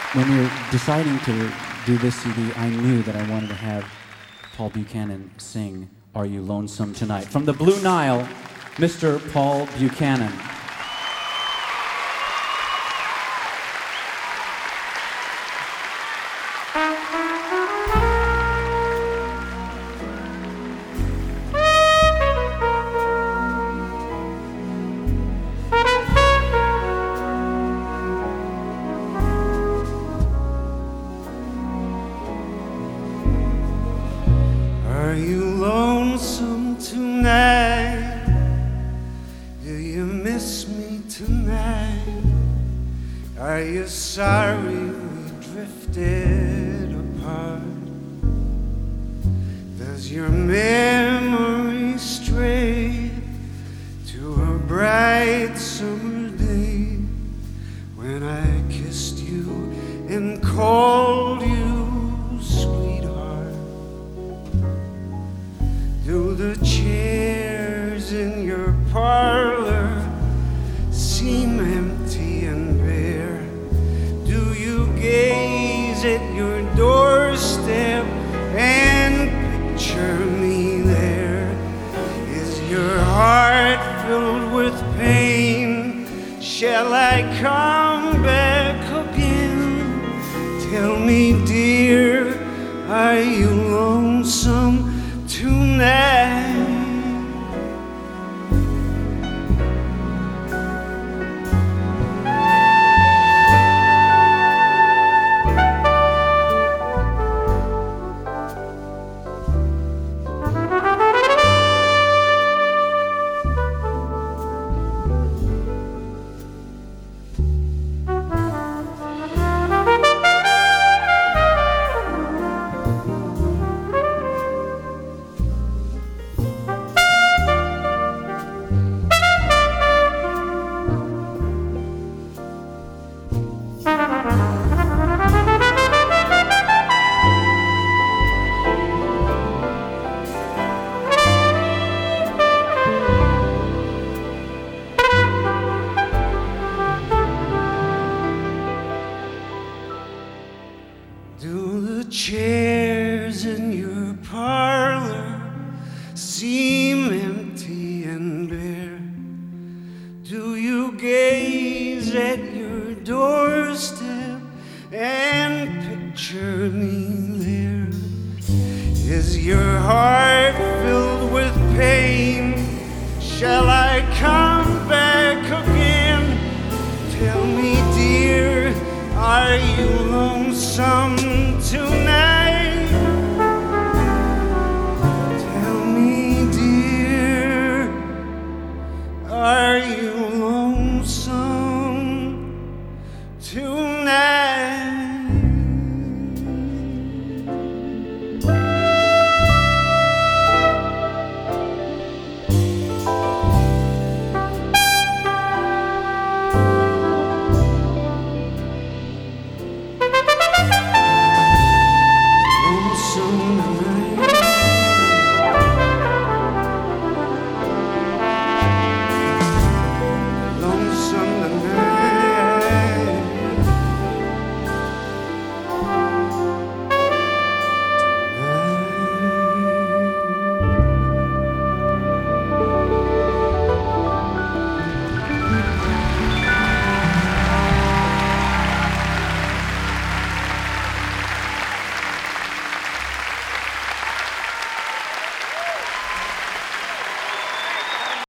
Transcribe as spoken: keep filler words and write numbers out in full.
When we were deciding to do this C D, I knew that I wanted to have Paul Buchanan sing Are You Lonesome Tonight? From the Blue Nile, Mister Paul Buchanan. Are you lonesome tonight? Do you miss me tonight? Are you sorry we drifted apart? Does your memory stray to a bright summer day when I kissed you and called you sweetheart? Do the chairs in your parlor seem empty and bare? Do you gaze at your doorstep and picture me there? Is your heart filled with pain? Shall I come back again? Tell me, dear, are you lonesome tonight? Do the chairs in your parlor seem empty and bare? Do you gaze at your doorstep and picture me there? Is your heart filled with pain? Shall I come back again? Tell me, dear, are you lonesome tonight?